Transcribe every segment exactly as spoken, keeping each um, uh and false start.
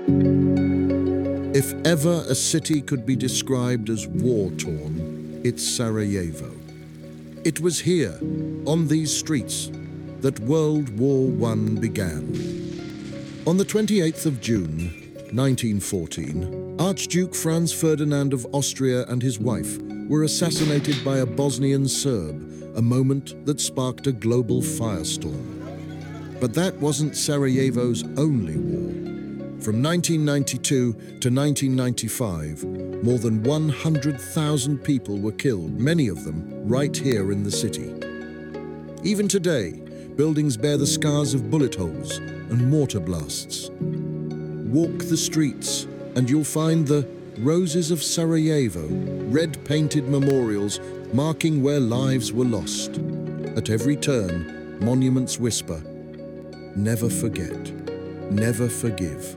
If ever a city could be described as war-torn, it's Sarajevo. It was here, on these streets, that World War One began. On the twenty-eighth of June, nineteen fourteen, Archduke Franz Ferdinand of Austria and his wife were assassinated by a Bosnian Serb, a moment that sparked a global firestorm. But that wasn't Sarajevo's only war. From nineteen ninety-two to nineteen ninety-five, more than one hundred thousand people were killed, many of them right here in the city. Even today, buildings bear the scars of bullet holes and mortar blasts. Walk the streets and you'll find the Roses of Sarajevo, red-painted memorials marking where lives were lost. At every turn, monuments whisper, "Never forget, never forgive."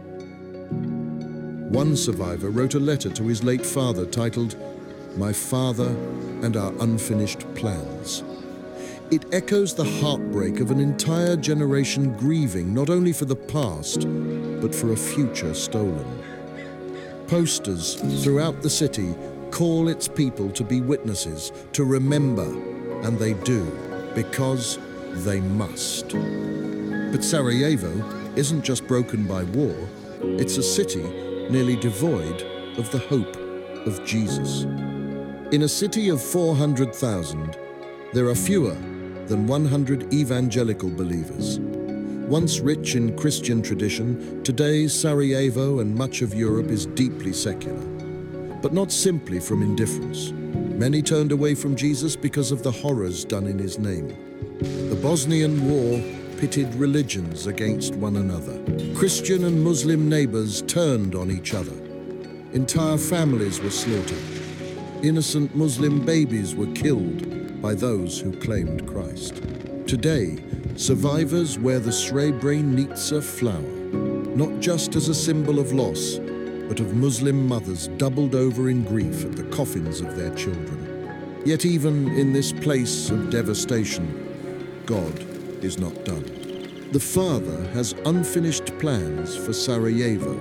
One survivor wrote a letter to his late father titled, "My Father and Our Unfinished Plans." It echoes the heartbreak of an entire generation grieving not only for the past, but for a future stolen. Posters throughout the city call its people to be witnesses, to remember, and they do, because they must. But Sarajevo isn't just broken by war, it's a city nearly devoid of the hope of Jesus. In a city of four hundred thousand, there are fewer than one hundred evangelical believers. Once rich in Christian tradition, today Sarajevo and much of Europe is deeply secular. But not simply from indifference. Many turned away from Jesus because of the horrors done in his name. The Bosnian War pitted religions against one another. Christian and Muslim neighbors turned on each other. Entire families were slaughtered. Innocent Muslim babies were killed by those who claimed Christ. Today, survivors wear the Srebrenica flower, not just as a symbol of loss, but of Muslim mothers doubled over in grief at the coffins of their children. Yet even in this place of devastation, God is not done. The Father has unfinished plans for Sarajevo.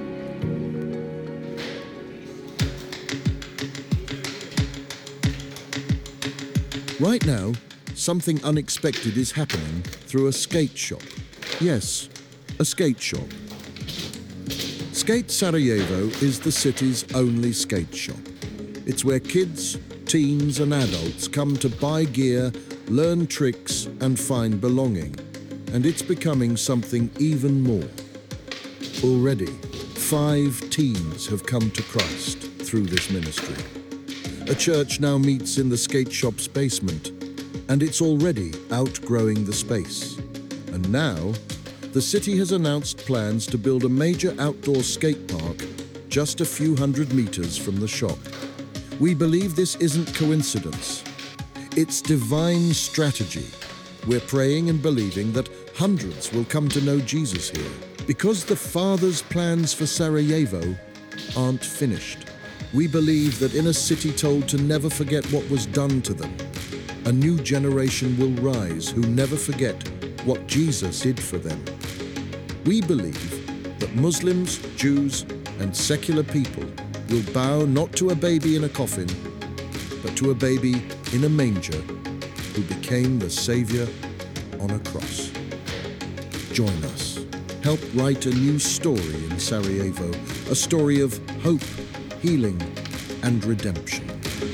Right now, something unexpected is happening through a skate shop. Yes, a skate shop. Skate Sarajevo is the city's only skate shop. It's where kids, teens and adults come to buy gear, learn tricks and find belonging. And it's becoming something even more. Already, five teens have come to Christ through this ministry. A church now meets in the skate shop's basement, and it's already outgrowing the space. And now, the city has announced plans to build a major outdoor skate park just a few hundred meters from the shop. We believe this isn't coincidence. It's divine strategy. We're praying and believing that hundreds will come to know Jesus here, because the Father's plans for Sarajevo aren't finished. We believe that in a city told to never forget what was done to them, a new generation will rise who never forget what Jesus did for them. We believe that Muslims, Jews, and secular people will bow not to a baby in a coffin, but to a baby in a manger who became the Savior on a cross. Join us. Help write a new story in Sarajevo, a story of hope, healing, and redemption.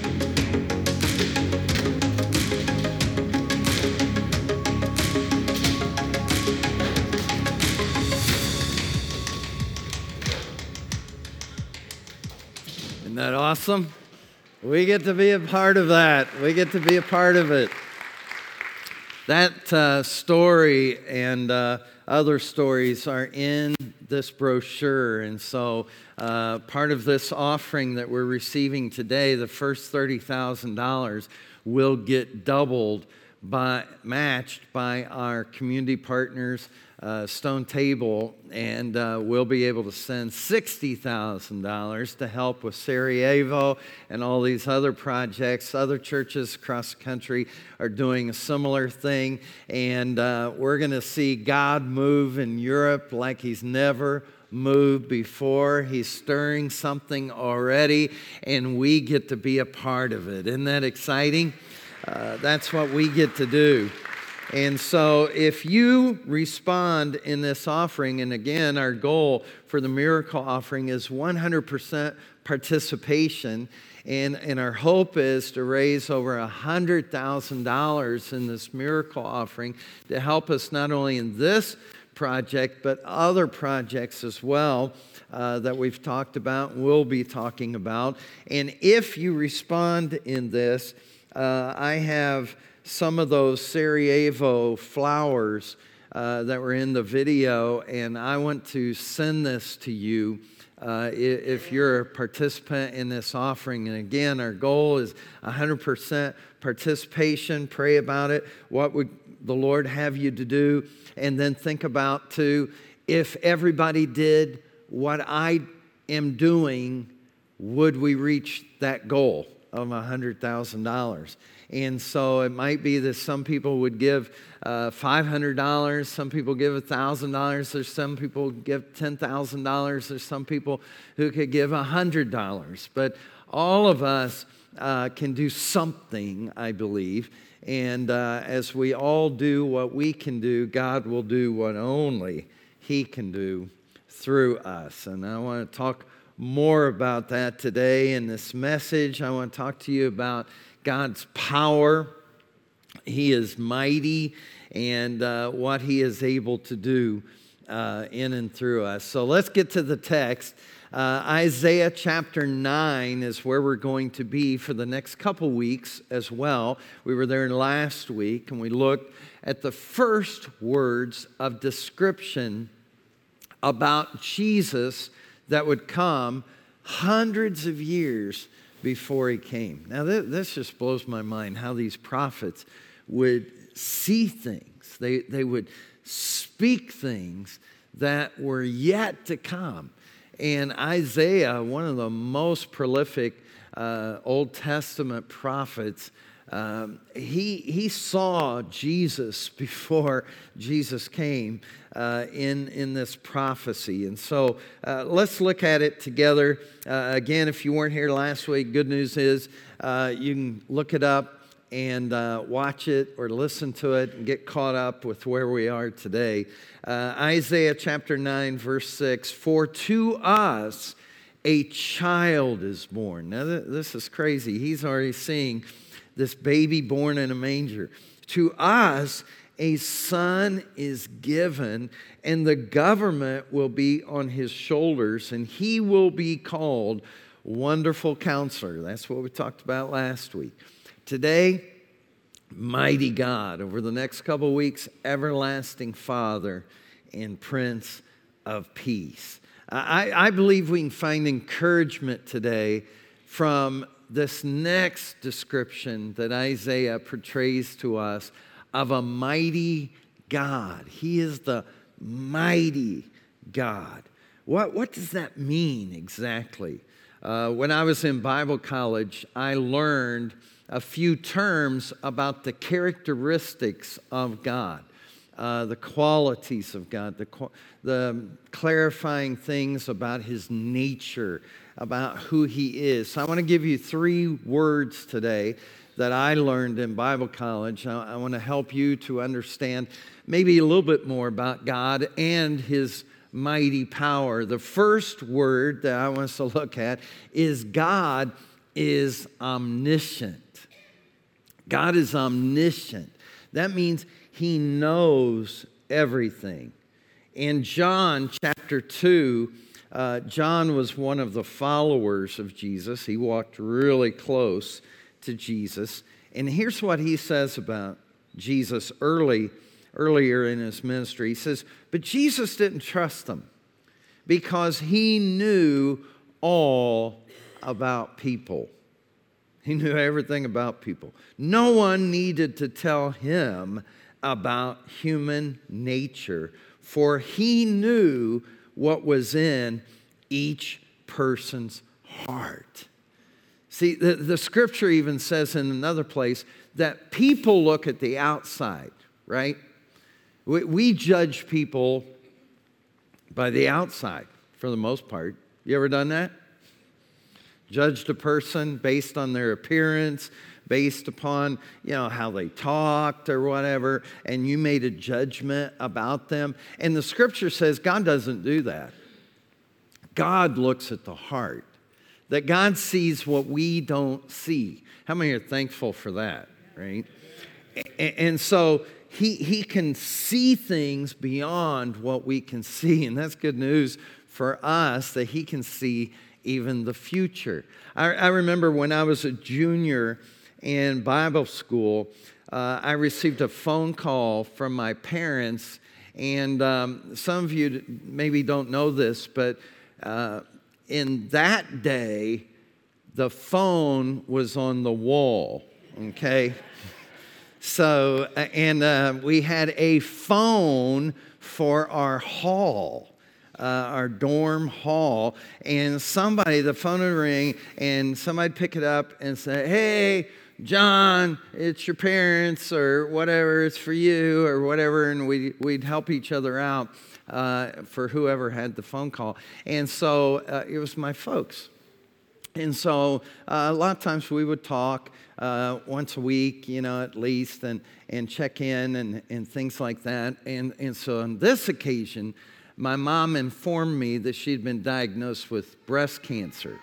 Isn't that awesome? We get to be a part of that. We get to be a part of it. That uh, story and uh, other stories are in this brochure. And so uh, part of this offering that we're receiving today, the first thirty thousand dollars, will get doubled by, matched by our community partners uh, stone table, and uh, we'll be able to send sixty thousand dollars to help with Sarajevo and all these other projects. Other churches across the country are doing a similar thing, and uh, we're going to see God move in Europe like He's never moved before. He's stirring something already, and we get to be a part of it. Isn't that exciting? Uh, that's what we get to do. And so if you respond in this offering, and again, our goal for the miracle offering is one hundred percent participation, and, and our hope is to raise over one hundred thousand dollars in this miracle offering to help us not only in this project, but other projects as well uh, that we've talked about and will be talking about. And if you respond in this, uh, I have some of those Sarajevo flowers uh, that were in the video, and I want to send this to you uh, if you're a participant in this offering. And again, our goal is one hundred percent participation. Pray about it. What would the Lord have you to do? And then think about, too, if everybody did what I am doing, would we reach that goal of one hundred thousand dollars? And so it might be that some people would give uh, five hundred dollars, some people give one thousand dollars, there's some people who give ten thousand dollars, there's some people who could give one hundred dollars. But all of us uh, can do something, I believe. And uh, as we all do what we can do, God will do what only He can do through us. And I want to talk more about that today in this message. I want to talk to you about God's power. He is mighty, and uh, what He is able to do uh, in and through us. So let's get to the text. Uh, Isaiah chapter nine is where we're going to be for the next couple weeks as well. We were there last week, and we looked at the first words of description about Jesus that would come hundreds of years before He came. Now, this just blows my mind, how these prophets would see things. They, they would speak things that were yet to come. And Isaiah, one of the most prolific uh, Old Testament prophets, um, he, he saw Jesus before Jesus came uh, in, in this prophecy. And so uh, let's look at it together. Uh, again, if you weren't here last week, good news is uh, you can look it up and uh, watch it or listen to it and get caught up with where we are today. Uh, Isaiah chapter nine, verse six, "For to us a child is born." Now, th- this is crazy. He's already seeing this baby born in a manger. "To us a son is given, and the government will be on His shoulders, and He will be called Wonderful Counselor." That's what we talked about last week. Today, Mighty God. Over the next couple weeks, Everlasting Father and Prince of Peace. I, I believe we can find encouragement today from this next description that Isaiah portrays to us of a mighty God. He is the mighty God. What, what does that mean exactly? Uh, when I was in Bible college, I learned a few terms about the characteristics of God, uh, the qualities of God, the, the clarifying things about His nature, about who He is. So I want to give you three words today that I learned in Bible college. I, I want to help you to understand maybe a little bit more about God and His mighty power. The first word that I want us to look at is God is omniscient. God is omniscient. That means He knows everything. In John chapter two, uh, John was one of the followers of Jesus. He walked really close to Jesus. And here's what he says about Jesus early, earlier in His ministry. He says, "But Jesus didn't trust them because He knew all about people." He knew everything about people. No one needed to tell Him about human nature, for he knew what was in each person's heart. See, the, the scripture even says in another place that people look at the outside, right? We, we judge people by the outside for the most part. You ever done that? Judged a person based on their appearance, based upon, you know, how they talked or whatever, and you made a judgment about them. And the scripture says God doesn't do that. God looks at the heart. That God sees what we don't see. How many are thankful for that, right? And so he, he can see things beyond what we can see. And that's good news for us, that he can see even the future. I, I remember when I was a junior in Bible school, uh, I received a phone call from my parents. And um, some of you maybe don't know this, but uh, in that day, the phone was on the wall, okay? So, and uh, we had a phone for our hall. Uh, our dorm hall, and somebody, the phone would ring, and somebody'd pick it up and say, hey, John, it's your parents, or whatever, it's for you, or whatever, and we, we'd help each other out uh, for whoever had the phone call. And so uh, it was my folks. And so uh, a lot of times we would talk uh, once a week, you know, at least, and, and check in and, and things like that. And, and so on this occasion, my mom informed me that she'd been diagnosed with breast cancer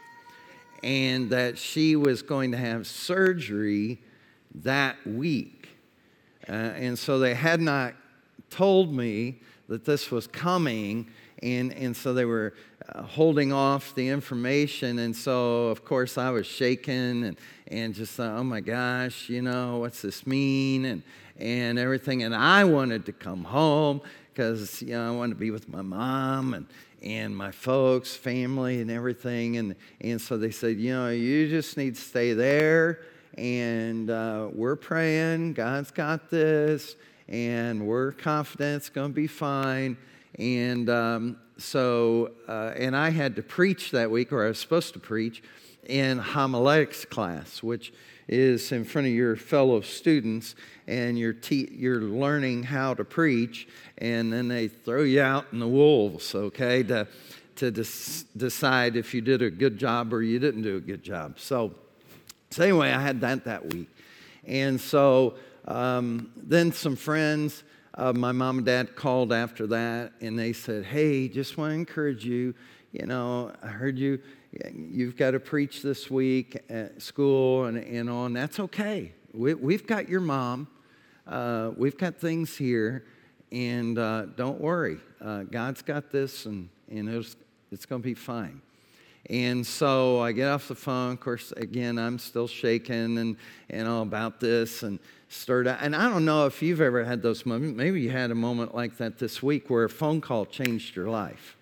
and that she was going to have surgery that week. Uh, and so they had not told me that this was coming, and, and so they were uh, holding off the information. And so, of course, I was shaken and, and just thought, oh my gosh, you know, what's this mean? And, and everything. And I wanted to come home, because, you know, I wanted to be with my mom and, and my folks, family, and everything. And, and so they said, you know, you just need to stay there, and uh, we're praying. God's got this, and we're confident it's going to be fine. And um, so, uh, and I had to preach that week, or I was supposed to preach, in homiletics class, which is in front of your fellow students, and you're, te- you're learning how to preach, and then they throw you out in the wolves, okay, to, to des- decide if you did a good job or you didn't do a good job. So, so anyway, I had that that week. And so um, then some friends, uh, my mom and dad called after that, and they said, hey, just want to encourage you, you know, I heard you, you've got to preach this week at school and, and on. That's okay. We, we've got your mom. Uh, we've got things here. And uh, don't worry. Uh, God's got this, and, and it's, it's going to be fine. And so I get off the phone. Of course, again, I'm still shaking and, and all about this and stirred out. And I don't know if you've ever had those moments. Maybe you had a moment like that this week where a phone call changed your life.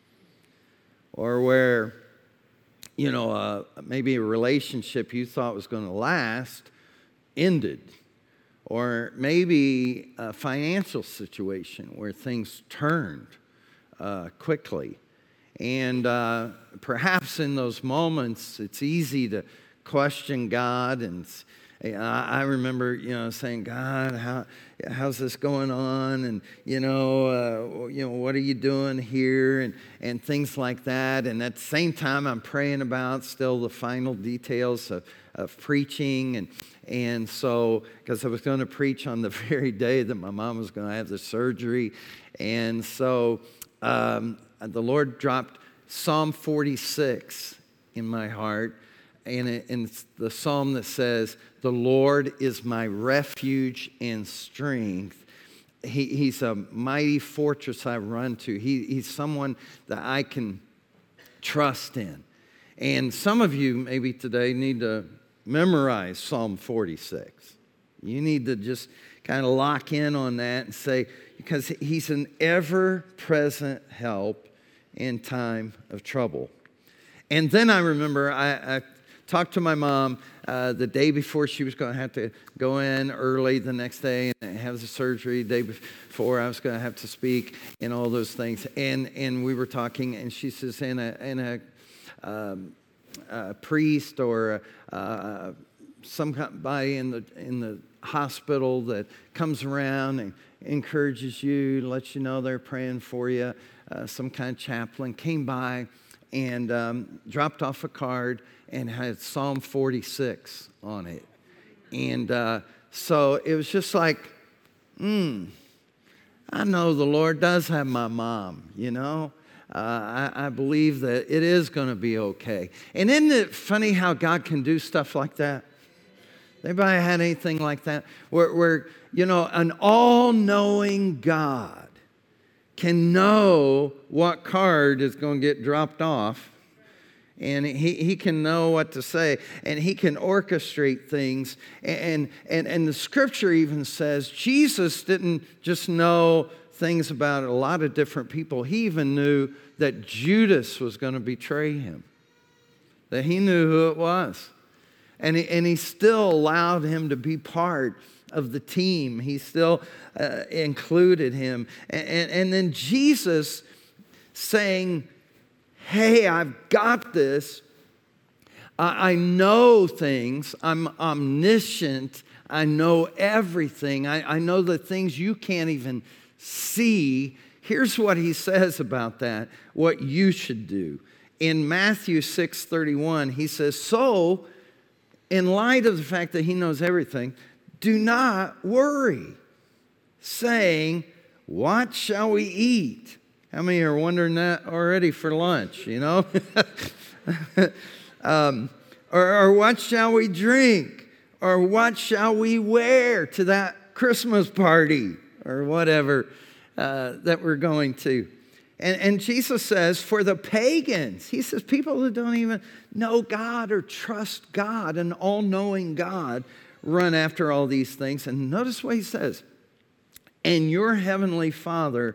Or where, you know, uh, maybe a relationship you thought was going to last ended. Or maybe a financial situation where things turned uh, quickly. And uh, perhaps in those moments, it's easy to question God. And I remember, you know, saying, God, how how's this going on? And, you know, uh, you know, what are you doing here? And, and things like that. And at the same time, I'm praying about still the final details of, of preaching. And, and so, because I was going to preach on the very day that my mom was going to have the surgery. And so um, the Lord dropped Psalm forty-six in my heart. And, it, and it's the psalm that says, the Lord is my refuge and strength. He, he's a mighty fortress I run to. He, he's someone that I can trust in. And some of you maybe today need to memorize Psalm forty-six. You need to just kind of lock in on that and say, because he's an ever-present help in time of trouble. And then I remember I, I talked to my mom uh, the day before she was going to have to go in early the next day and have the surgery. The day before I was going to have to speak and all those things. And and we were talking, and she says, in a, in a, um, a priest or uh, somebody in the in the hospital that comes around and encourages you, lets you know they're praying for you, uh, some kind of chaplain came by and um, dropped off a card and had Psalm forty-six on it. And uh, so it was just like, hmm, I know the Lord does have my mom, you know. Uh, I, I believe that it is going to be okay. And isn't it funny how God can do stuff like that? Anybody had anything like that? Where, where you know, an all-knowing God can know what card is going to get dropped off, and he, he can know what to say, and he can orchestrate things. And, and, and the scripture even says Jesus didn't just know things about a lot of different people. He even knew that Judas was going to betray him, that he knew who it was. And he, and he still allowed him to be part of the team. He still uh, included him. And, and, and then Jesus saying, hey, I've got this. I, I know things. I'm omniscient. I know everything. I, I know the things you can't even see. Here's what he says about that, what you should do. In Matthew six thirty-one, he says, so, in light of the fact that he knows everything, do not worry, saying, what shall we eat? How many are wondering that already for lunch, you know? um, or, or what shall we drink? Or what shall we wear to that Christmas party? Or whatever uh, that we're going to. And, and Jesus says, for the pagans, he says, people that don't even know God or trust God, an all-knowing God, run after all these things. And notice what he says, and your heavenly Father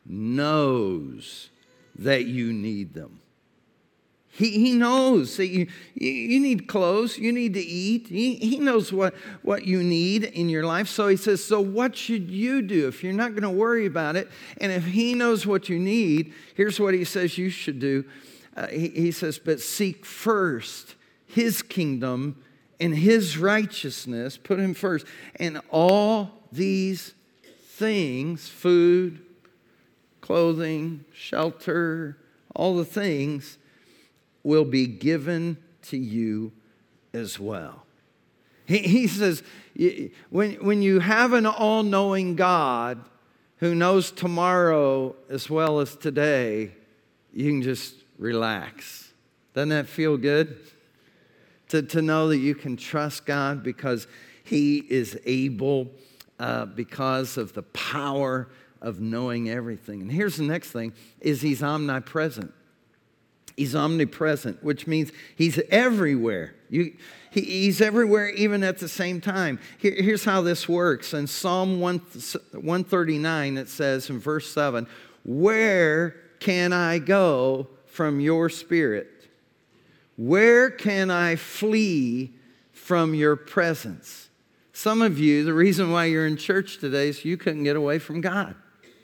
knows that you need them. He, he knows that you, you need clothes, you need to eat. He, he knows what, what you need in your life. So he says, so what should you do if you're not going to worry about it? And if he knows what you need, here's what he says you should do. Uh, he, he says, but seek first his kingdom and his righteousness. Put him first. And all these things, food, clothing, shelter, all the things, will be given to you as well. He, he says, when, when you have an all-knowing God who knows tomorrow as well as today, you can just relax. Doesn't that feel good? To, to know that you can trust God because he is able, uh, because of the power of knowing everything. And here's the next thing, is he's omnipresent. He's omnipresent, which means he's everywhere. You, he, he's everywhere even at the same time. Here, here's how this works. In Psalm one thirty-nine, it says in verse seven, where can I go from your spirit? Where can I flee from your presence? Some of you, the reason why you're in church today is you couldn't get away from God.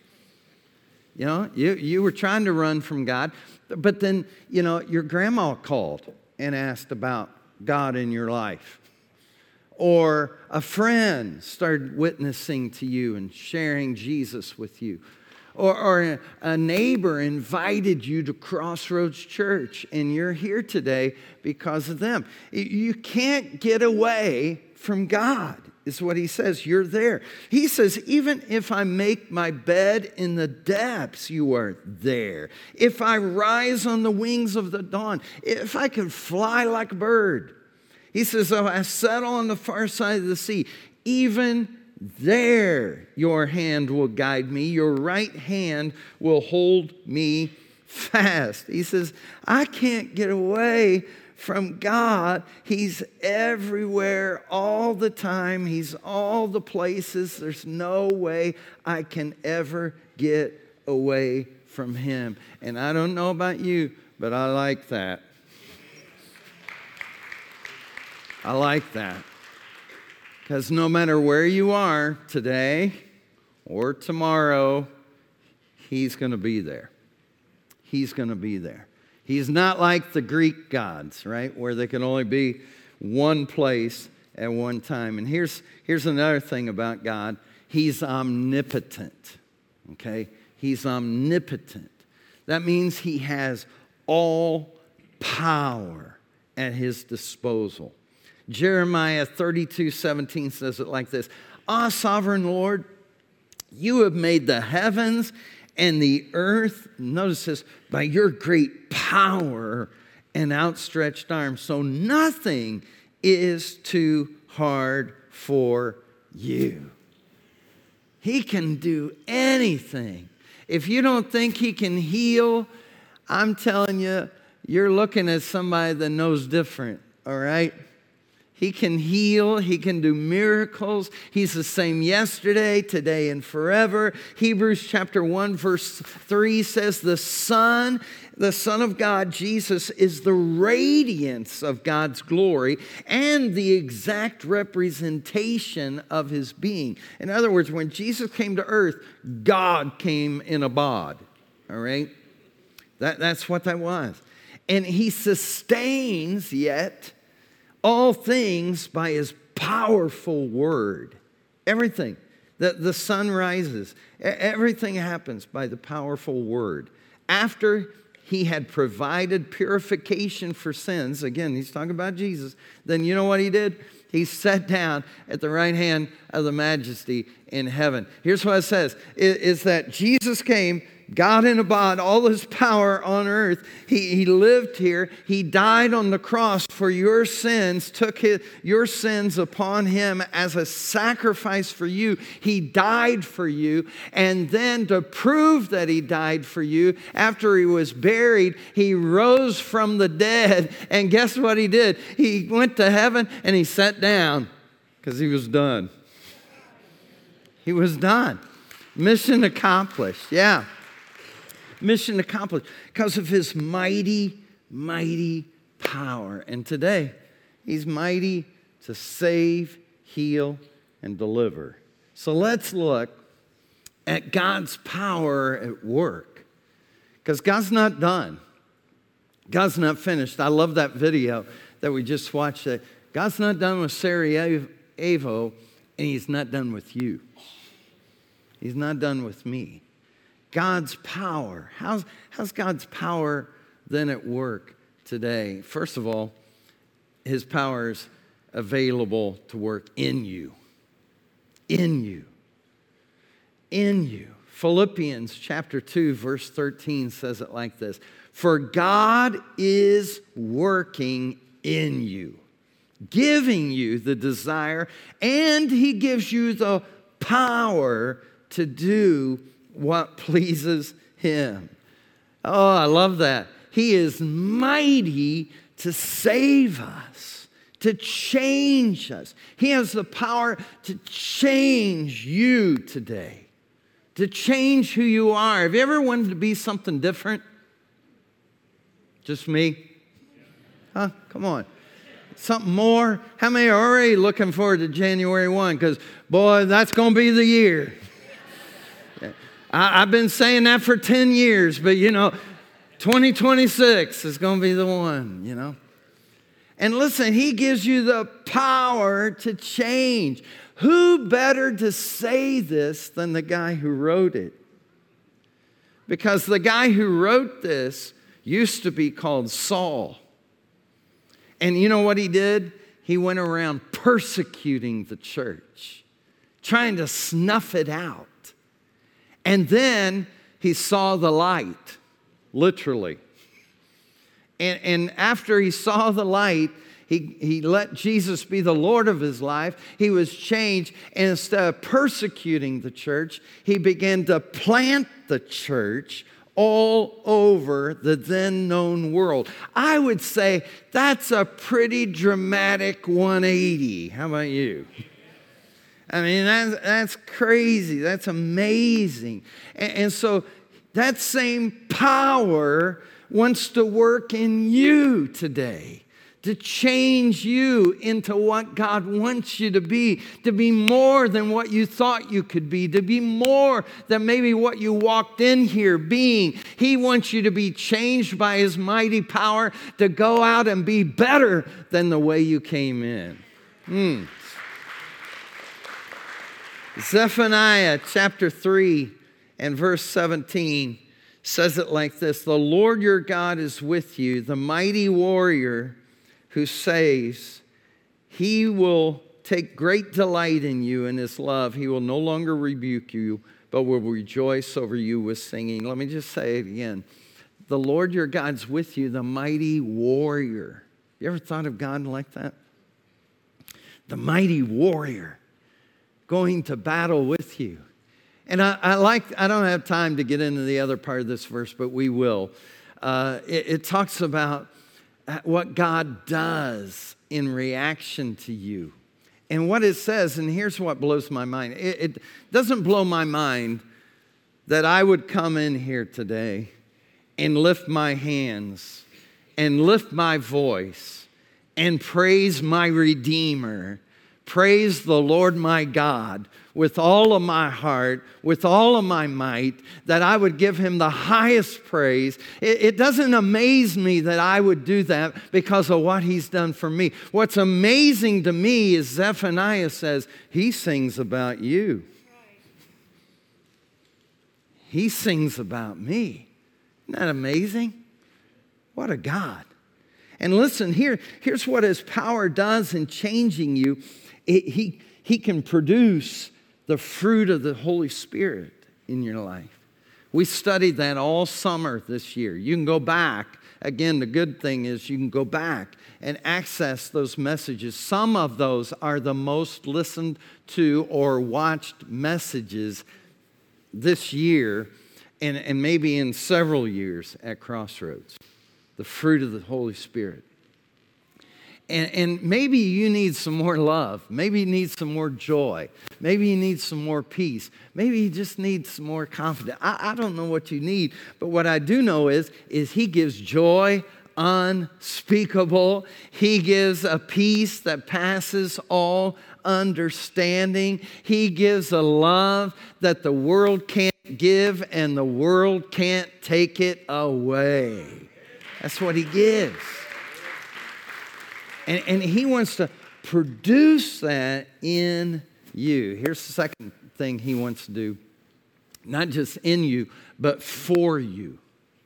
You know, you, you were trying to run from God. But then, you know, your grandma called and asked about God in your life. Or a friend started witnessing to you and sharing Jesus with you. Or, or a neighbor invited you to Crossroads Church and you're here today because of them. You can't get away from God, is what he says. You're there. He says, even if I make my bed in the depths, you are there. If I rise on the wings of the dawn, if I could fly like a bird. He says, if I settle on the far side of the sea, even there your hand will guide me. Your right hand will hold me fast. He says, I can't get away from God. He's everywhere all the time. He's all the places. There's no way I can ever get away from him. And I don't know about you, but I like that. I like that. Because no matter where you are today or tomorrow, He's going to be there. He's going to be there. He's not like the Greek gods, right, where they can only be one place at one time. And here's, here's another thing about God. He's omnipotent, okay? He's omnipotent. That means He has all power at His disposal. Jeremiah thirty-two seventeen says it like this. Ah, sovereign Lord, You have made the heavens and the earth, notice this, by Your great power and outstretched arm. So nothing is too hard for You. He can do anything. If you don't think He can heal, I'm telling you, you're looking at somebody that knows different, all right? He can heal. He can do miracles. He's the same yesterday, today, and forever. Hebrews chapter one, verse three says, the Son, the Son of God, Jesus, is the radiance of God's glory and the exact representation of His being. In other words, when Jesus came to earth, God came in a bod, all right? That, that's what that was. And He sustains yet all things by His powerful word. Everything. The, the sun rises. Everything happens by the powerful word. After He had provided purification for sins, again, He's talking about Jesus, then you know what He did? He sat down at the right hand of the Majesty in heaven. Here's what it says, is that Jesus came, God in a bod, all His power on earth. He, he lived here. He died on the cross for your sins, took his, your sins upon Him as a sacrifice for you. He died for you. And then to prove that He died for you, after He was buried, He rose from the dead. And guess what He did? He went to heaven and He sat down because He was done. He was done. Mission accomplished. Yeah. Mission accomplished because of His mighty, mighty power. And today, He's mighty to save, heal, and deliver. So let's look at God's power at work. Because God's not done. God's not finished. I love that video that we just watched. That God's not done with Sarajevo, and He's not done with you. He's not done with me. God's power. How's, how's God's power then at work today? First of all, His power is available to work in you. In you. In you. Philippians chapter two, verse thirteen says it like this. For God is working in you, giving you the desire, and He gives you the power to do what pleases Him. Oh, I love that. He is mighty to save us, to change us. He has the power to change you today, to change who you are. Have you ever wanted to be something different? Just me? Huh? Come on. Something more? How many are already looking forward to January first? Because, boy, that's going to be the year. I, I've been saying that for ten years, but, you know, twenty twenty-six is going to be the one, you know. And listen, He gives you the power to change. Who better to say this than the guy who wrote it? Because the guy who wrote this used to be called Saul. And you know what he did? He went around persecuting the church, trying to snuff it out. And then he saw the light, literally. And, and after he saw the light, he, he let Jesus be the Lord of his life. He was changed. And instead of persecuting the church, he began to plant the church all over the then known world. I would say that's a pretty dramatic one eighty. How about you? I mean, that's, that's crazy. That's amazing. And, and so that same power wants to work in you today. to change you into what God wants you to be, to be more than what you thought you could be, to be more than maybe what you walked in here being. He wants you to be changed by His mighty power to go out and be better than the way you came in. Hmm. Zephaniah chapter three and verse seventeen says it like this: the Lord your God is with you, the mighty warrior who saves. He will take great delight in you in His love. He will no longer rebuke you, but will rejoice over you with singing. Let me just say it again. The Lord your God's with you, the mighty warrior. You ever thought of God like that? The mighty warrior going to battle with you. And I, I like, I don't have time to get into the other part of this verse, but we will. Uh, it, it talks about what God does in reaction to you. And what it says, and here's what blows my mind. It, it doesn't blow my mind that I would come in here today and lift my hands and lift my voice and praise my Redeemer, praise the Lord my God with all of my heart, with all of my might, that I would give Him the highest praise. It, it doesn't amaze me that I would do that because of what He's done for me. What's amazing to me is Zephaniah says, He sings about you. He sings about me. Isn't that amazing? What a God. And listen, here, here's what His power does in changing you. It, he, he can produce the fruit of the Holy Spirit in your life. We studied that all summer this year. You can go back. Again, the good thing is you can go back and access those messages. Some of those are the most listened to or watched messages this year and, and maybe in several years at Crossroads. The fruit of the Holy Spirit. And, and maybe you need some more love. Maybe you need some more joy. Maybe you need some more peace. Maybe you just need some more confidence. I, I don't know what you need, but what I do know is, is He gives joy unspeakable. He gives a peace that passes all understanding. He gives a love that the world can't give and the world can't take it away. That's what He gives. And, and He wants to produce that in you. Here's the second thing He wants to do. Not just in you, but for you.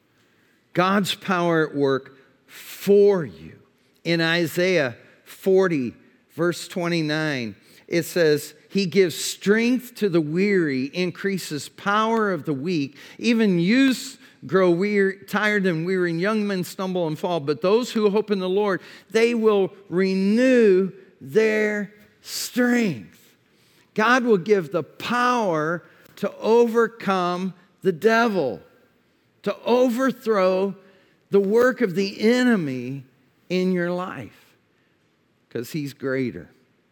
God's power at work for you. In Isaiah forty, verse twenty-nine, it says, He gives strength to the weary, increases power of the weak, even youths grow weary, tired and weary, and young men stumble and fall. But those who hope in the Lord, they will renew their strength. God will give the power to overcome the devil, to overthrow the work of the enemy in your life, because He's greater.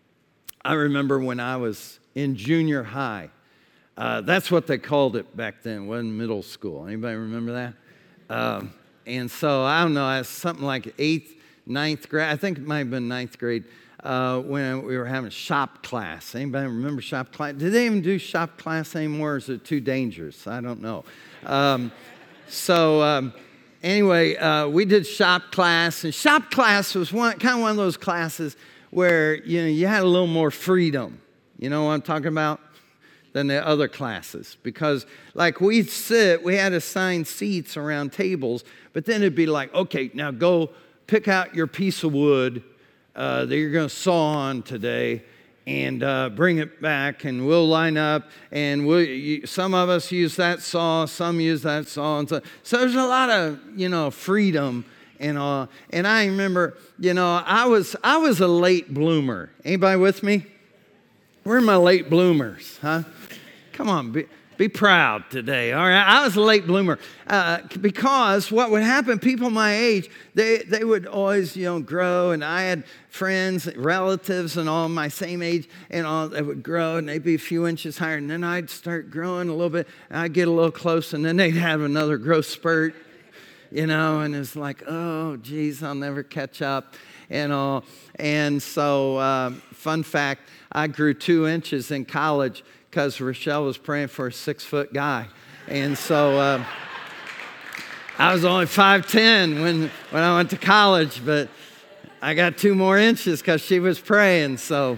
I remember when I was in junior high. Uh, that's what they called it back then. It wasn't middle school. Anybody remember that? Um, and so, I don't know, I was something like eighth, ninth grade. I think it might have been ninth grade uh, when we were having shop class. Anybody remember shop class? Did they even do shop class anymore, or is it too dangerous? I don't know. Um, so, um, anyway, uh, we did shop class. And shop class was one kind of one of those classes where, you know, you had a little more freedom. You know what I'm talking about? Than the other classes, because like we'd sit, we had assigned seats around tables, but then it'd be like, okay, now go pick out your piece of wood uh, that you're going to saw on today, and uh, bring it back, and we'll line up, and we'll, you, some of us use that saw, some use that saw, and so, so there's a lot of, you know, freedom and all. And I remember, you know, I was I was a late bloomer. Anybody with me? Where are my late bloomers, huh? Come on, be, be proud today, all right? I was a late bloomer uh, because what would happen, people my age, they, they would always, you know, grow, and I had friends, relatives, and all my same age, and all, they would grow, and they'd be a few inches higher, and then I'd start growing a little bit, and I'd get a little close, and then they'd have another growth spurt, you know, and it's like, oh, geez, I'll never catch up, and all. And so, uh, fun fact, I grew two inches in college because Rochelle was praying for a six-foot guy. And so uh, I was only five ten when, when I went to college, but I got two more inches because she was praying, so.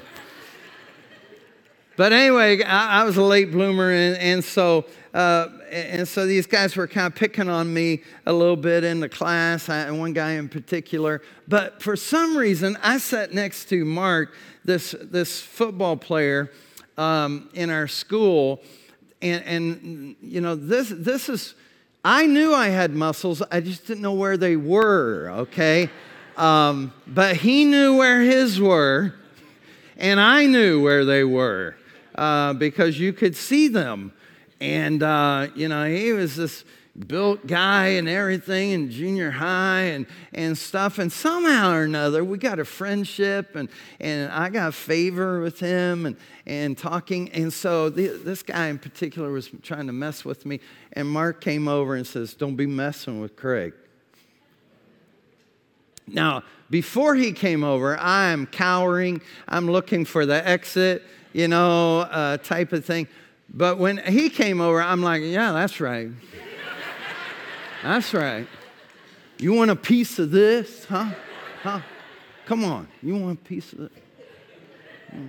But anyway, I, I was a late bloomer, and, and so uh, and so these guys were kind of picking on me a little bit in the class, I, and one guy in particular. But for some reason, I sat next to Mark, this this football player um, in our school, and, and you know this this is. I knew I had muscles, I just didn't know where they were. Okay, um, but he knew where his were, and I knew where they were. Uh, because you could see them. And, uh, you know, he was this built guy and everything in junior high and, and stuff. And somehow or another, we got a friendship, and, and I got favor with him and, and talking. And so the, this guy in particular was trying to mess with me. And Mark came over and says, don't be messing with Craig. Now, before he came over, I'm cowering. I'm looking for the exit, you know, uh, type of thing. But when he came over, I'm like, yeah, that's right. That's right. You want a piece of this, huh? Huh? Come on. You want a piece of this? Hmm.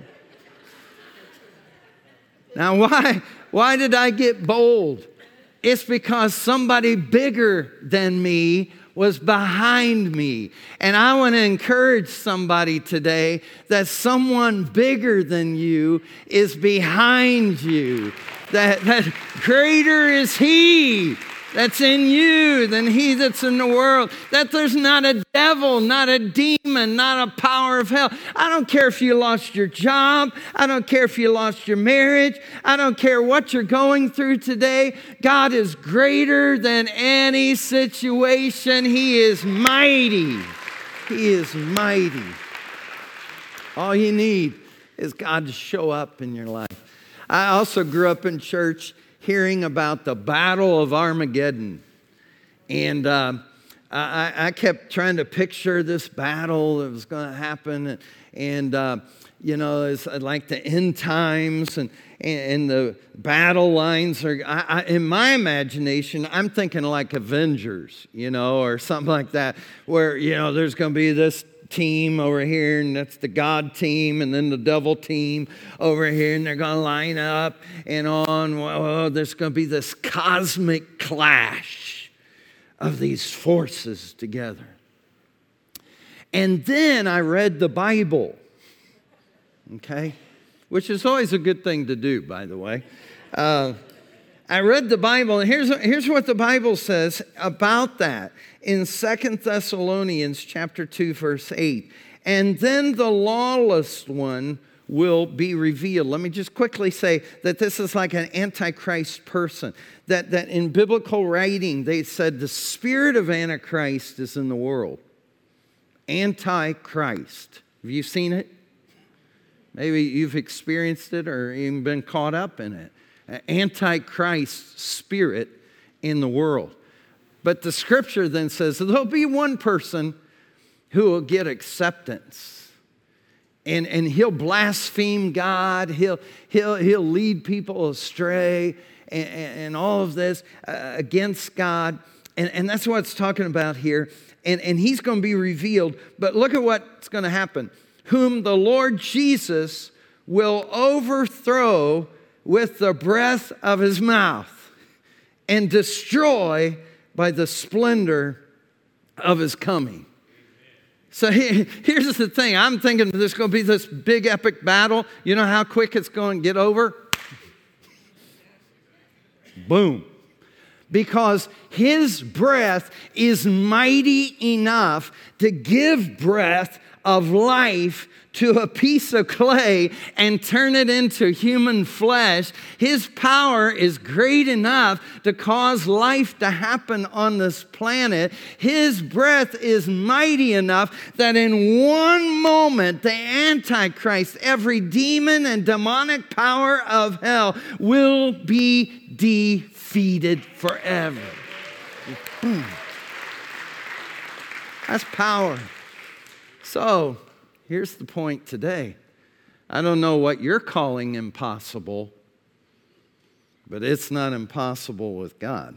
Now, why, why did I get bold? It's because somebody bigger than me was behind me. And I want to encourage somebody today that someone bigger than you is behind you. That, that greater is He that's in you than he that's in the world. That there's not a devil, not a demon, not a power of hell. I don't care if you lost your job. I don't care if you lost your marriage. I don't care what you're going through today. God is greater than any situation. He is mighty. He is mighty. All you need is God to show up in your life. I also grew up in church hearing about the Battle of Armageddon. And uh, I, I kept trying to picture this battle that was going to happen. And, and uh, you know, it's like the end times and, and the battle lines are, I, I, in my imagination, I'm thinking like Avengers, you know, or something like that, where, you know, there's going to be this team over here, and that's the God team, and then the devil team over here, and they're going to line up and on. Well, there's going to be this cosmic clash of these forces together. And then I read the Bible, okay, which is always a good thing to do, by the way. Uh, I read the Bible, and here's, here's what the Bible says about that. In Second Thessalonians chapter two, verse eight, and then the lawless one will be revealed. Let me just quickly say that this is like an antichrist person. That, that in biblical writing, they said the spirit of Antichrist is in the world. Antichrist. Have you seen it? Maybe you've experienced it or even been caught up in it. An Antichrist spirit in the world. But the scripture then says there'll be one person who will get acceptance. And, and he'll blaspheme God. He'll, he'll, he'll lead people astray and, and all of this uh, against God. And, and that's what it's talking about here. And, and he's going to be revealed. But look at what's going to happen. Whom the Lord Jesus will overthrow with the breath of his mouth and destroy by the splendor of his coming. So he, here's the thing. I'm thinking there's going to be this big epic battle. You know how quick it's going to get over? Boom. Because his breath is mighty enough to give breath of life to a piece of clay and turn it into human flesh. His power is great enough to cause life to happen on this planet. His breath is mighty enough that in one moment, the Antichrist, every demon and demonic power of hell will be defeated forever. That's power. So, here's the point today. I don't know what you're calling impossible, but it's not impossible with God.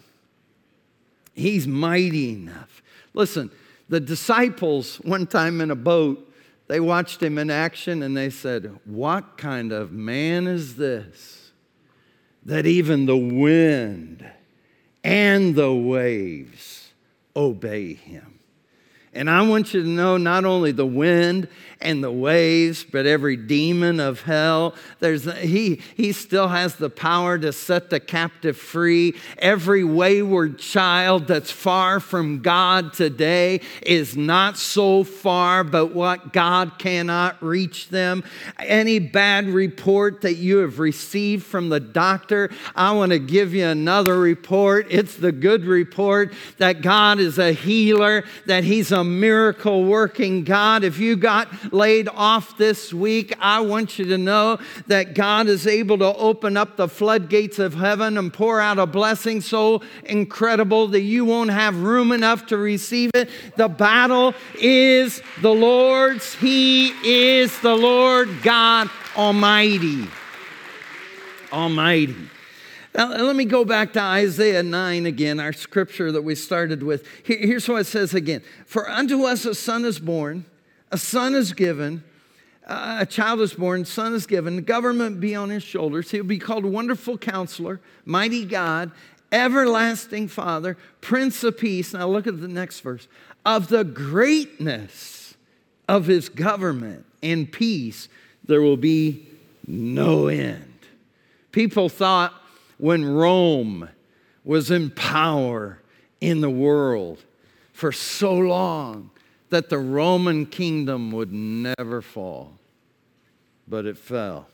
He's mighty enough. Listen, the disciples, one time in a boat, they watched him in action and they said, "What kind of man is this that even the wind and the waves obey him?" And I want you to know not only the wind and the waves, but every demon of hell, there's, he, he still has the power to set the captive free. Every wayward child that's far from God today is not so far, but what God cannot reach them. Any bad report that you have received from the doctor, I want to give you another report. It's the good report that God is a healer, that he's a miracle working God. If you got laid off this week, I want you to know that God is able to open up the floodgates of heaven and pour out a blessing so incredible that you won't have room enough to receive it. The battle is the Lord's. He is the Lord God Almighty. Almighty. Now, let me go back to Isaiah nine again, our scripture that we started with. Here's what it says again. "For unto us a son is born, a son is given, a child is born, son is given, the government be on his shoulders. He'll be called Wonderful Counselor, Mighty God, Everlasting Father, Prince of Peace." Now look at the next verse. "Of the greatness of his government and peace, there will be no end." People thought when Rome was in power in the world for so long that the Roman kingdom would never fall, but it fell.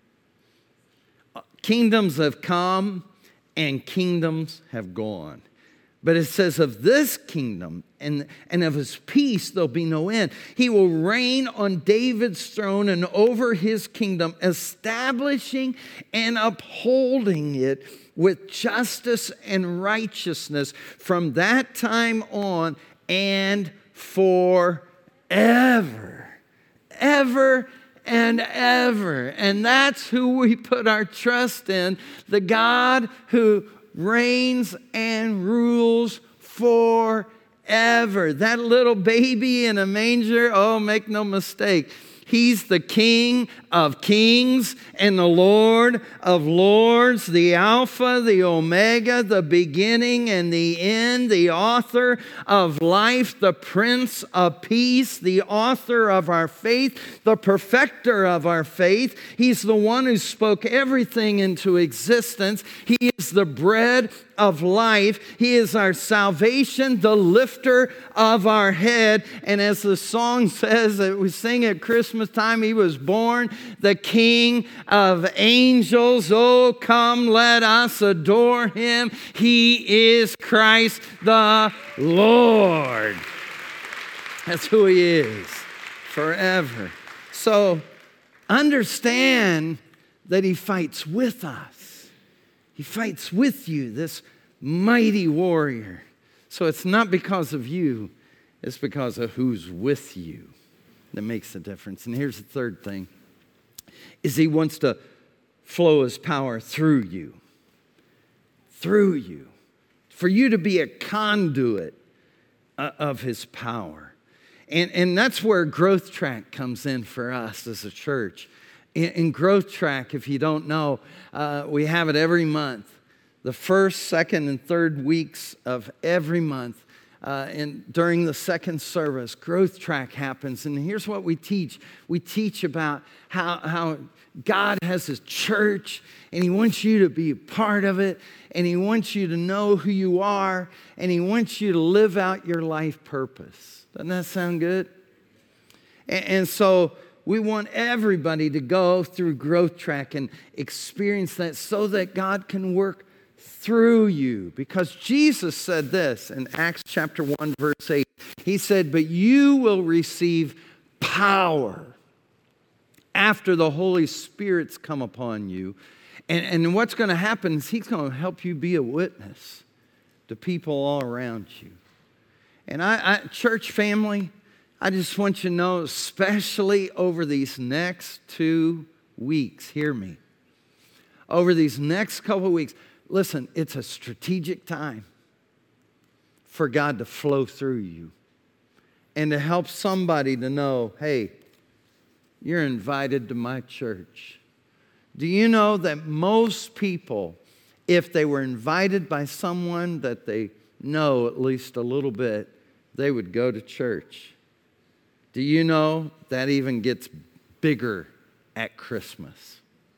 Kingdoms have come and kingdoms have gone. But it says of this kingdom and, and of his peace, there'll be no end. He will reign on David's throne and over his kingdom, establishing and upholding it with justice and righteousness from that time on and forever. Ever and ever. And that's who we put our trust in, the God who reigns and rules forever. That little baby in a manger, oh, make no mistake, he's the King of kings and the Lord of lords, the Alpha, the Omega, the beginning and the end, the author of life, the Prince of Peace, the author of our faith, the perfecter of our faith. He's the one who spoke everything into existence. He is the bread of life. He is our salvation, the lifter of our head. And as the song says that we sing at Christmas time, he was born the King of angels. Oh, come, let us adore him. He is Christ the Lord. That's who he is forever. So understand that he fights with us. He fights with you, this mighty warrior. So it's not because of you, it's because of who's with you that makes the difference. And here's the third thing, is he wants to flow his power through you. Through you. For you to be a conduit of his power. And, and that's where Growth Track comes in for us as a church. In, in Growth Track, if you don't know, uh, we have it every month. The first, second, and third weeks of every month. Uh, and during the second service, Growth Track happens. And here's what we teach. We teach about how, how God has his church, and he wants you to be a part of it, and he wants you to know who you are, and he wants you to live out your life purpose. Doesn't that sound good? And, and so we want everybody to go through Growth Track and experience that so that God can work through you. Because Jesus said this in Acts chapter one, verse eight. He said, "But you will receive power after the Holy Spirit's come upon you." And, and what's going to happen is he's going to help you be a witness to people all around you. And I, I, church family, I just want you to know, especially over these next two weeks, hear me. Over these next couple of weeks, listen, it's a strategic time for God to flow through you and to help somebody to know, hey, you're invited to my church. Do you know that most people, if they were invited by someone that they know at least a little bit, they would go to church? Do you know that even gets bigger at Christmas?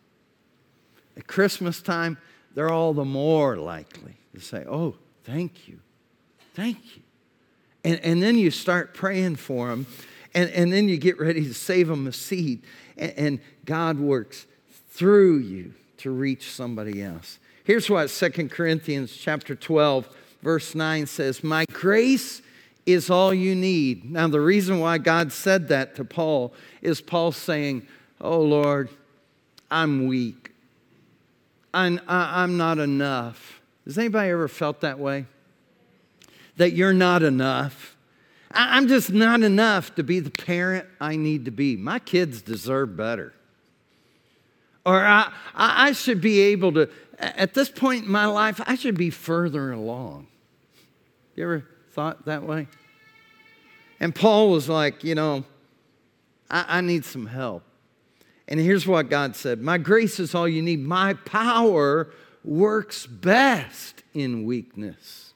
At Christmas time, they're all the more likely to say, oh, thank you, thank you. And, and then you start praying for them, and, and then you get ready to save them a seat, and, and God works through you to reach somebody else. Here's what Second Corinthians chapter twelve, verse nine says, my grace is all you need. Now, the reason why God said that to Paul is Paul saying, oh, Lord, I'm weak. I'm, I'm not enough. Has anybody ever felt that way? That you're not enough? I'm just not enough to be the parent I need to be. My kids deserve better. Or I, I should be able to, at this point in my life, I should be further along. You ever thought that way? And Paul was like, you know, I, I need some help. And here's what God said, my grace is all you need. My power works best in weakness.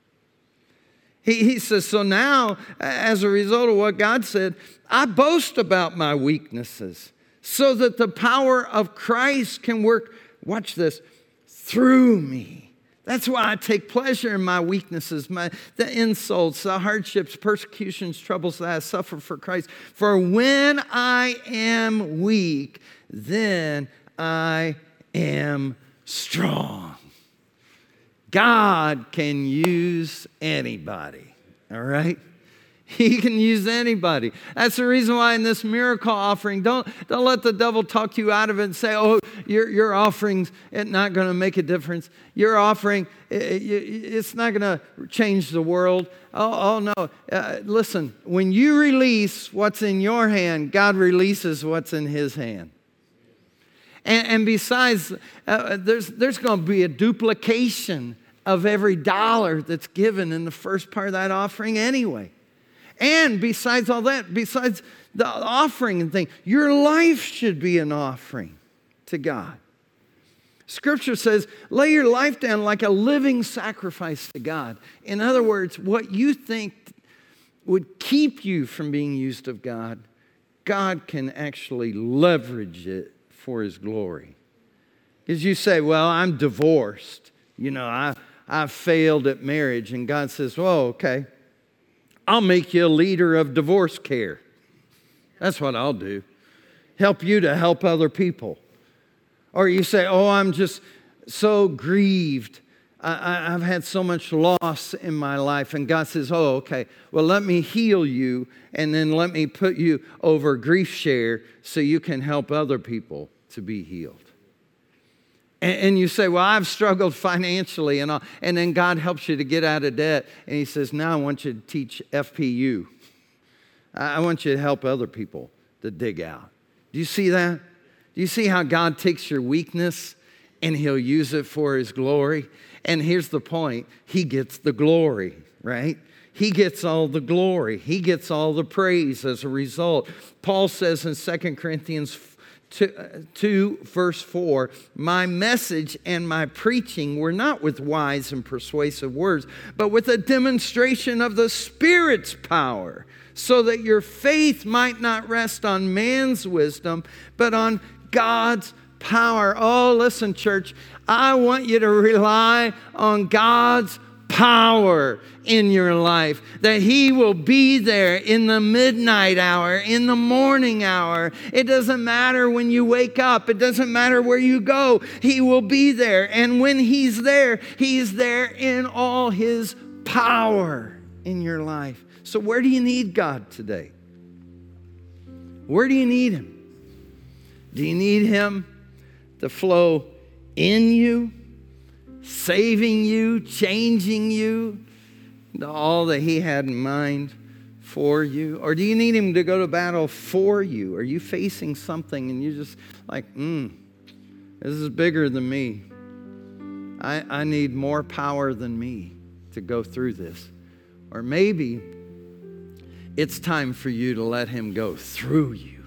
He, he says, so now, as a result of what God said, I boast about my weaknesses so that the power of Christ can work, watch this, through me. That's why I take pleasure in my weaknesses, my, the insults, the hardships, persecutions, troubles that I suffer for Christ. For when I am weak, then I am strong. God can use anybody, all right? He can use anybody. That's the reason why in this miracle offering, don't, don't let the devil talk you out of it and say, oh, your, your offering's not going to make a difference. Your offering, it, it's not going to change the world. Oh, oh no. Uh, listen, when you release what's in your hand, God releases what's in his hand. And, and besides, uh, there's, there's going to be a duplication of every dollar that's given in the first part of that offering anyway. And besides all that, besides the offering and thing, your life should be an offering to God. Scripture says, lay your life down like a living sacrifice to God. In other words, what you think would keep you from being used of God, God can actually leverage it for his glory. Because you say, well, I'm divorced. You know, I, I failed at marriage. And God says, well, okay. I'll make you a leader of divorce care. That's what I'll do. Help you to help other people. Or you say, oh, I'm just so grieved. I, I've had so much loss in my life. And God says, oh, okay, well, let me heal you. And then let me put you over grief share so you can help other people to be healed. And you say, well, I've struggled financially, and all, and then God helps you to get out of debt. And he says, now I want you to teach F P U. I want you to help other people to dig out. Do you see that? Do you see how God takes your weakness and he'll use it for his glory? And here's the point. He gets the glory, right? He gets all the glory. He gets all the praise as a result. Paul says in Second Corinthians two, verse four, my message and my preaching were not with wise and persuasive words, but with a demonstration of the Spirit's power, so that your faith might not rest on man's wisdom, but on God's power. Oh, listen, church, I want you to rely on God's power in your life, that he will be there in the midnight hour, in the morning hour. It doesn't matter when you wake up. It doesn't matter where you go. He will be there. And when he's there, he's there in all his power in your life. So where do you need God today? Where do you need him? Do you need him to flow in you, saving you, changing you? into all that He had in mind for you? Or do you need Him to go to battle for you? Are you facing something and you're just like, mm, this is bigger than me. I, I need more power than me to go through this. Or maybe it's time for you to let Him go through you.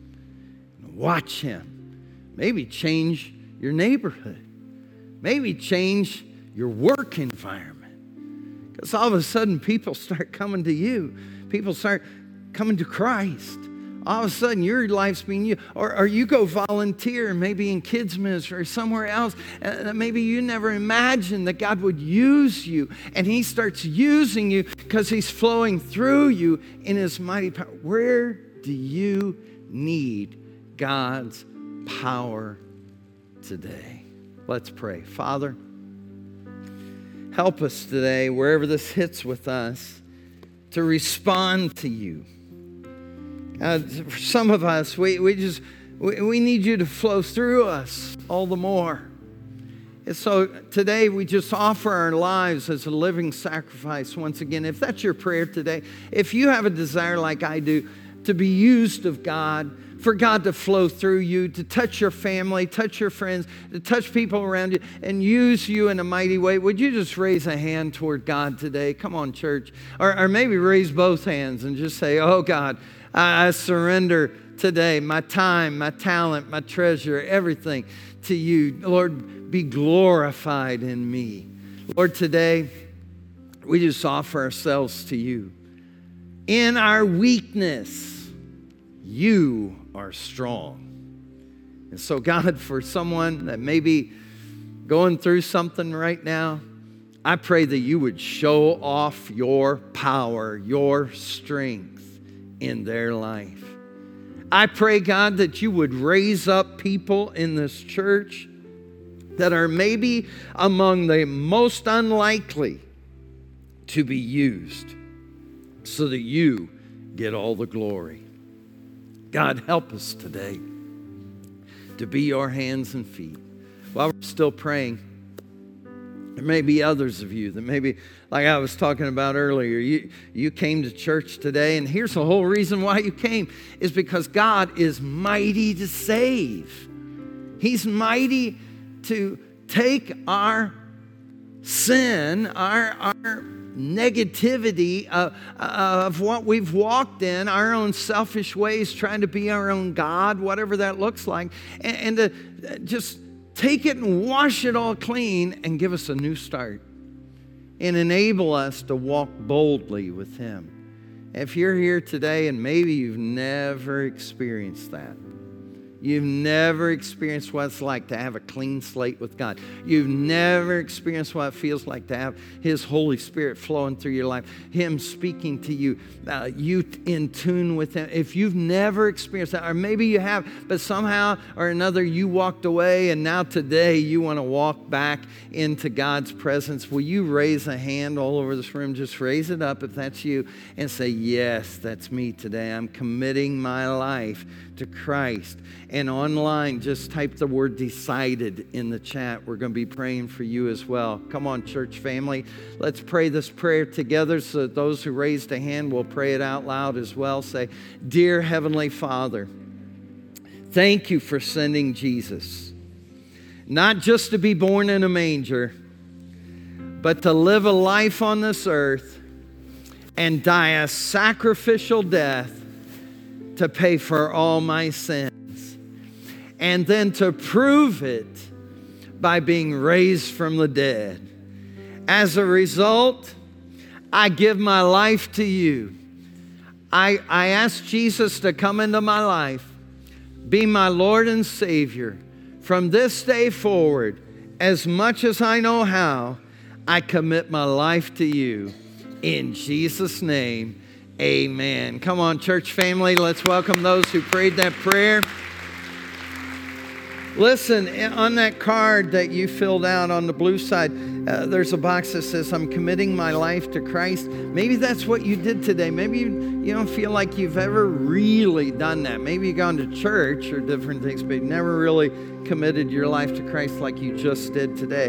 Watch Him. Maybe change your neighborhood. Maybe change your work environment. Because all of a sudden people start coming to you. People start coming to Christ. All of a sudden, your life's being used. Or, or you go volunteer, maybe in kids' ministry or somewhere else. And maybe you never imagined that God would use you. And He starts using you because He's flowing through you in His mighty power. Where do you need God's power today? Let's pray. Father, help us today, wherever this hits with us, to respond to you. Uh, for some of us, we, we just, we, we need you to flow through us all the more. And so today we just offer our lives as a living sacrifice once again. If that's your prayer today, if you have a desire like I do to be used of God, for God to flow through you, to touch your family, touch your friends, to touch people around you, and use you in a mighty way, would you just raise a hand toward God today? Come on, church. Or, or maybe raise both hands and just say, oh, God, I surrender today my time, my talent, my treasure, everything to you. Lord, be glorified in me. Lord, today we just offer ourselves to you. In our weakness, you are strong. And so, God, for someone that may be going through something right now, I pray that you would show off your power, your strength in their life. I pray, God, that you would raise up people in this church that are maybe among the most unlikely to be used so that you get all the glory. God, help us today to be your hands and feet. While we're still praying, there may be others of you that maybe, like I was talking about earlier, you, you came to church today, and here's the whole reason why you came, is because God is mighty to save. He's mighty to take our sin, our, our negativity of, of what we've walked in, our own selfish ways, trying to be our own God, whatever that looks like, and, and to just take it and wash it all clean and give us a new start and enable us to walk boldly with Him. If you're here today and maybe you've never experienced that, you've never experienced what it's like to have a clean slate with God. You've never experienced what it feels like to have His Holy Spirit flowing through your life, Him speaking to you, uh, you in tune with Him. If you've never experienced that, or maybe you have, but somehow or another you walked away and now today you want to walk back into God's presence, will you raise a hand all over this room? Just raise it up if that's you and say, yes, that's me today. I'm committing my life to Christ. And online, just type the word decided in the chat. We're going to be praying for you as well. Come on, church family. Let's pray this prayer together so that those who raised a hand will pray it out loud as well. Say, Dear Heavenly Father, thank you for sending Jesus, not just to be born in a manger, but to live a life on this earth and die a sacrificial death to pay for all my sins, and then to prove it by being raised from the dead. As a result, I give my life to you. I, I ask Jesus to come into my life, be my Lord and Savior. From this day forward, as much as I know how, I commit my life to you. In Jesus' name, amen. Come on, church family, let's welcome those who prayed that prayer. Listen, on that card that you filled out on the blue side, uh, there's a box that says, I'm committing my life to Christ. Maybe that's what you did today. Maybe you, you don't feel like you've ever really done that. Maybe you've gone to church or different things, but you've never really committed your life to Christ like you just did today.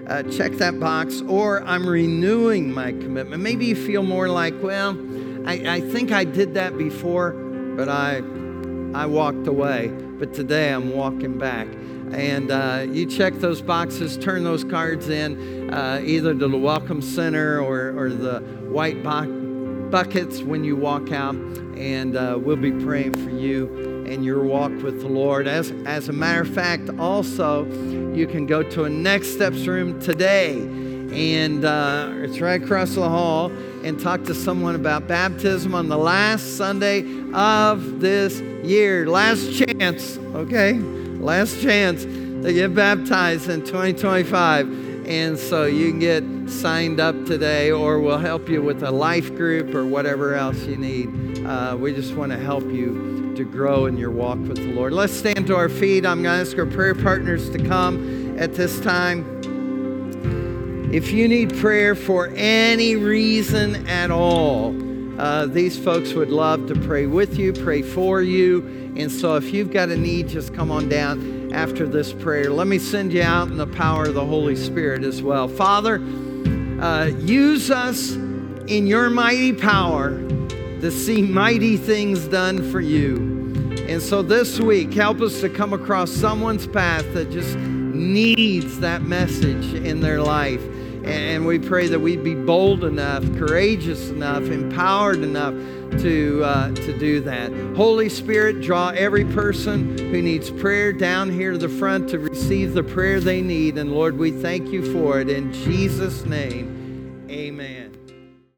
uh, check that box. Or I'm renewing my commitment. Maybe you feel more like, well, I, I think I did that before, but I, I walked away. But today I'm walking back. And uh, you check those boxes, turn those cards in, uh, either to the Welcome Center or, or the white bo- buckets when you walk out. And uh, we'll be praying for you and your walk with the Lord. As, as a matter of fact, also, you can go to a Next Steps room today. And uh, it's right across the hall, and talk to someone about baptism on the last Sunday of this year. Last chance, okay? Last chance to get baptized in twenty twenty-five. And so you can get signed up today, or we'll help you with a life group or whatever else you need. Uh, we just want to help you to grow in your walk with the Lord. Let's stand to our feet. I'm going to ask our prayer partners to come at this time. If you need prayer for any reason at all, uh, these folks would love to pray with you, pray for you. And so if you've got a need, just come on down after this prayer. Let me send you out in the power of the Holy Spirit as well. Father, uh, use us in your mighty power to see mighty things done for you. And so this week, help us to come across someone's path that just needs that message in their life. And we pray that we'd be bold enough, courageous enough, empowered enough to, uh, to do that. Holy Spirit, draw every person who needs prayer down here to the front to receive the prayer they need. And Lord, we thank you for it. In Jesus' name, amen.